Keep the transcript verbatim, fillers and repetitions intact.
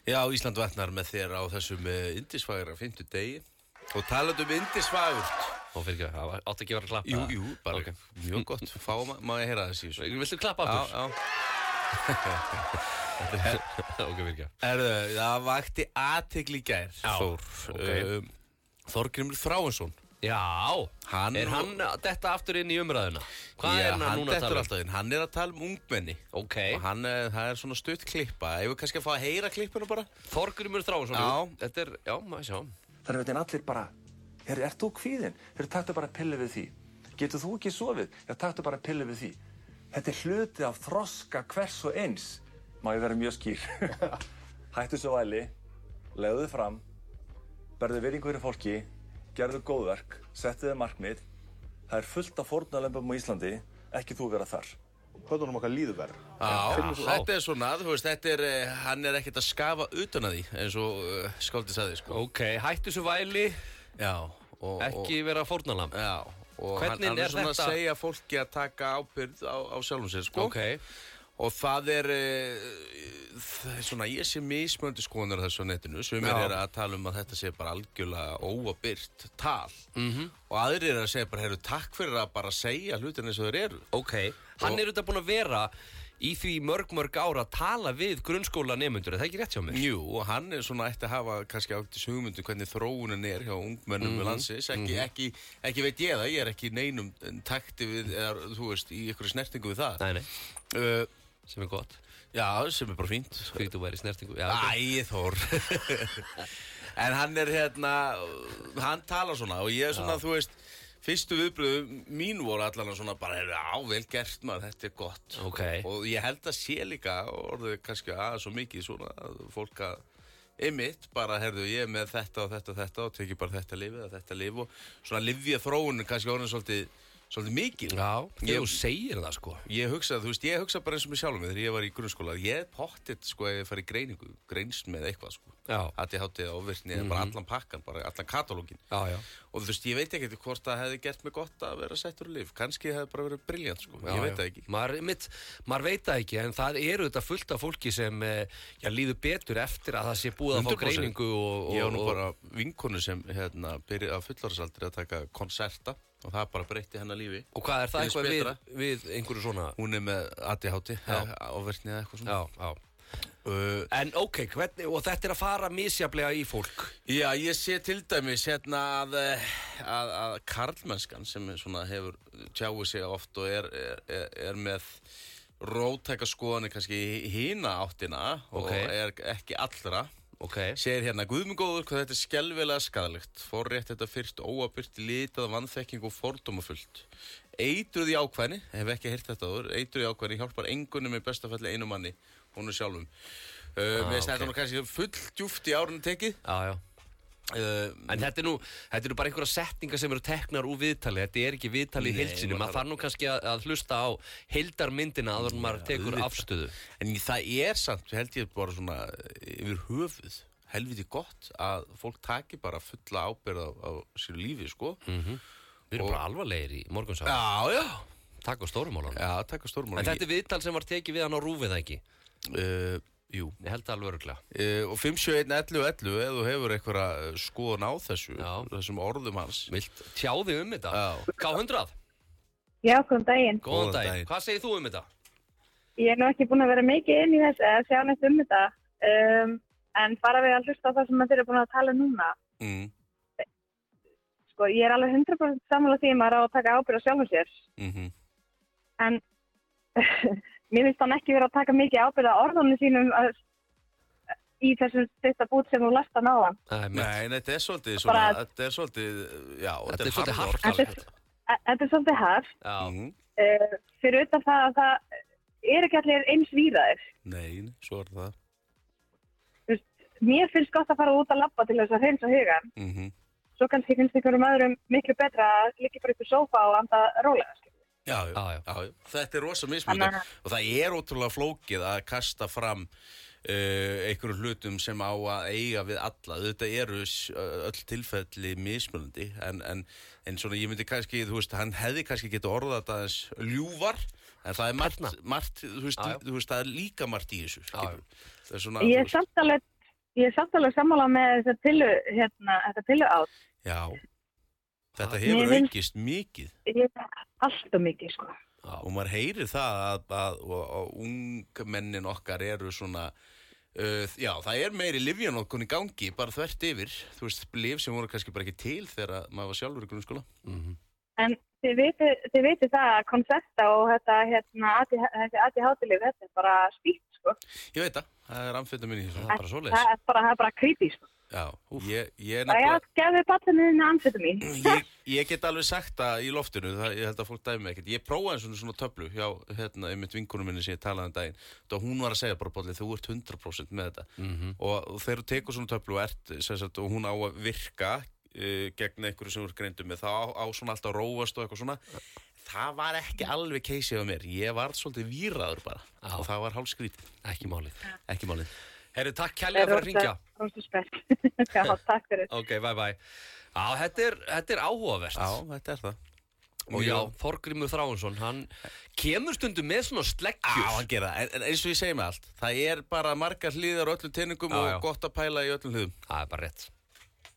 Já, Ísland vaknar með þér á þessum yndisfagra fimmtudegi og talandi um yndisfagurt. Og fyrir ekki, það átti ekki að vera að klappa. Jú, jú, bara okay. Mjög gott. Fá, má ég heyra þessi? Viltu klappa aftur? Já, já. Ok, fyrir ekki. Erðu, það vakti athygli í gær, Þór. Okay. Um, Þorgrímur Þráinsson. Já, hann er hann detta aftur inn í umræðuna? Hvað já, er hann núna að tala um? Alltaf inn. Hann er að tala um ungmenni. Ok. Og hann, það er svona stutt klippa. Ef við kannski að fá að heyra klippuna bara. Þorgrímur Þráinsson. Já. Þetta er, já, maður sjá. Það er veitin allir bara, er, er þú kvíðinn? Þeir taktu bara pillu við því. Getur þú ekki sofið? Já, taktu bara pillu við því. Þetta er hluti af þroska hvers og eins. Má ég vera mjög skýr. Hættu svo væli, legðu þið fram, berðu virðingu fyrir fólki, gerðu góðverk, settu þið markmið. Það er fullt af fórnarlömbum á Íslandi, ekki þú vera þar. Hvernig okkar líður verð? Já, þetta er svona, þú veist, þetta er, hann er ekkert að skafa utan að því, eins og uh, Skáldi sagði, sko. Ok, hættu svo væli, já, og, ekki og, vera fórnarlamb. Já, og Hvernig hann, hann er, er svona þetta? að segja fólki að taka ábyrgð á, á sjálfum sér, sko. Ok. Og það er, það er svona, ég sé mismöndi skoðunar þessu á netinu, sem er að tala um að þetta sé bara algjörlega óabyrt tal. Mhm. Og aðrir er að segja bara, heyrðu, takk fyrir að bara segja hlutin eins og þeir eru. Ok, hann er auðvitað búinn að vera í því mörg mörg ára að tala við grunnskólanemendur, er það ekki rétt hjá mér? Jú, og hann er svona ætti að hafa kannski átti hugmyndu hvernig þróunin er hjá ungmennum við landsins, ekki, Mhm. ekki, ekki veit ég það, ég er ekki í neinum takti við, eða þú veist, í ykkur snertingu við það. Nei, nei, Uh, sem er gott. já, sem er bara fínt. Skrýt þú væri í snertingu. Já, ok. Æ, Þór. En hann er hérna, hann talar svona og ég er svona, Já. þú veist, fyrstu viðbröðu mín voru allan svona bara, já, vel gert maður, þetta er gott. Ok. Og ég held að sé líka, orðið kannski aðeins svo mikið svona, að fólk að einmitt, bara, herðu, ég er með þetta og þetta og þetta og tekið bara þetta lifið og þetta lif og svona lifja þróunin kannski orðin svolítið, svolítið mikið. Já, þegar Ég- þú segir það, sko. Ég hugsa, þú veist, ég hugsa bara eins og mig sjálfum mig þegar ég var í grunnskóla, ég er pottitt, sko, ef ég fari í greiningu, greinst með eitthvað, sko. Já. A D H D, ofvirkni, mm -hmm. bara allan pakkan, bara allan katalógin. Já, já. Og þú veist, ég veit ekki hvort það hefði gert mig gott að vera settur í lif. Kannski hefði bara verið briljant, sko. Já, ég veit já. það ekki. Maður, mitt, maður veit það ekki, en það eru þetta fullt af fólki sem eh, já, líður betur eftir að það sé búið að fá hundrað prósent. greiningu og... og Ég var nú og- bara vinkonu sem, hérna, byrjaði á fullorðsaldri að taka konserta og það bara breytti hennar lífi. Og hvað er það Finnst eitthvað við, betra. við einhverju svona... Hún er með A D H D, Já. ofvirkni eða eitthvað svona. Já, já. Uh, En ok, hvernig, og þetta er að fara misjaflega í fólk. Já, ég sé til dæmis hérna að, eh, að, að karlmennskan sem er svona hefur tjáið sig oft og er, er, er, er með róttæka skoðanir kannski í hina áttina og Ok. er ekki allra. Ok. Segir hérna, Guðmundgóður, hvað þetta er skelfilega skaðlegt. Forrétt þetta fyrst óabyrt litað vanþekking og fordómafullt. Eitruð í ákvæðni, hef ekki heyrt þetta áður, eitruð í ákvæðni hjálpar engunum í bestafalli einu manni, hún er sjálfum. Uh, Ah, Mér finnst ok. þetta nú kannski full djúpt í árunni tekið. Já, já. Uh, En þetta er nú, þetta er nú bara einhverja setningar sem eru teknar úr viðtali. Þetta er ekki viðtali í Nei, heilsinu. maður Maður þarf nú kannski að, að hlusta á heildarmyndina áður en maður tekur auðvitað. afstöðu. En það er samt, held ég bara svona yfir höfuð, helviti gott að fólk taki bara fulla ábyrgð á, á sínu lífi, sko. Mm Við erum Og- bara alvarlegir í morgunsá. Já, já. Takk á stórumálan. Já, taka stórmál. En þetta er viðtal sem var tekið við hann á rúfið, það ekki? Uh, jú. Ég held það alveg öruglega. Uh, og fimm sjö einn ellefu ellefu, ef þú hefur eitthvað skoðun á þessu, Já. þessum orðum hans. Vilt tjáði um þetta? Já. K hundrað? Já, góðan daginn. Góðan Góðan daginn. daginn. Hvað segir þú um þetta? Ég er nú ekki búin að vera mikið inn í þess að sjá neitt um þetta, um, en bara við að hlusta á það sem þeir eru búin að tala um núna. Mm. Sko, ég er alveg hundrað prósent sammála því að maður á að taka ábyrgð á sjálfum sér, Mm -hmm. en mér finnst hann ekki vera að taka mikið ábyrgð á orðunum sínum að, í þessum stutta bút sem þú lasta á hann. Nei, mitt. Nei, nei, þetta er svolítið svona, Bara- þetta er svolítið, já, Þetta er svolítið harðorð. harkalegt. Þetta er svolítið harð, Já. Mhm. uh, fyrir utan það að það er ekki allir eins víðaðir. Nei, nei, svo er það. Mér finnst gott að fara út að labba til þess að hreinsa hugan. Mm -hmm. Svo kannski finnst einhverjum öðrum miklu betra að liggja bara upp í sófa og anda rólega. skilur. Já, já, Já, já. já, já. Þetta er rosa mismunandi Þannig að- og það er ótrúlega flókið að kasta fram uh, einhverjum hlutum sem á að eiga við alla. Þetta eru s- öll tilfelli mismunandi en, en, en svona ég myndi kannski, þú veist, hann hefði kannski getið orðað þetta aðeins ljúfar en það er margt, Þarna. margt þú, veist, Já, já. þú veist, það er líka margt í þessu. Já, já. skilurðu. Það er svona, Ég þú er veist- samt alveg ég er samt alveg sammála með þetta pillu, hérna, þetta pillu át. Já, þetta Mér hefur finnst- aukist mikið Ég, allt og mikið, sko. og maður heyrir það að, að, að, að ungmennin okkar eru svona, uh, já, það er meiri lyfjanótkun í gangi, bara þvert yfir, þú veist, lyf sem voru kannski bara ekki til þegar maður var sjálfur í grunnskóla. Mhm. En þið vitið, þið vitið það að koncepta og þetta, hérna, þessi A D H D-lyf, þetta er bara spýtt, sko. Ég veit það, það er amfetamin í þessu. Það er bara svoleiðis. Það er bara, það er bara creepy, sko. Já, ég, ég, Það er nefnilega, að gefðu pallinu þínu amfetamin. ég, ég get alveg sagt það í loftinu, það, ég held að fólk dæmi ekkert. Ég prófaði svona, svona töflu hjá hérna, einmitt vinkunum minni sem ég talaði um daginn. Þá hún var að segja bara, Bolli, þú ert hundrað prósent með þetta. Mhm. Og, og þegar þú tekur svona töflu og, ert, sem sagt, og hún á að virka uh, gegn einhverju sem þú ert greindu með, þá á, á svona alltaf að róast og eitthvað svona. Það var ekki alveg keisið á mér. Ég var svolítið víraður bara Já. og það var hálf skrítið. Ekki málið. Ekki málið. Herru, takk kærlega fyrir að ringja. Róstu spes. Já, takk fyrir. Ok, bye bye. Já, þetta er, þetta er áhugavert. Já, þetta er það. Og já, Þorgrímur Þráinsson, hann kemur stundum með svona Já, sleggjur. hann gera það. En, en eins og ég segi með allt, það er bara margar hlýðar á öllum teiningum Já, og já. gott að pæla í öllum hlýðum. Það er bara rétt.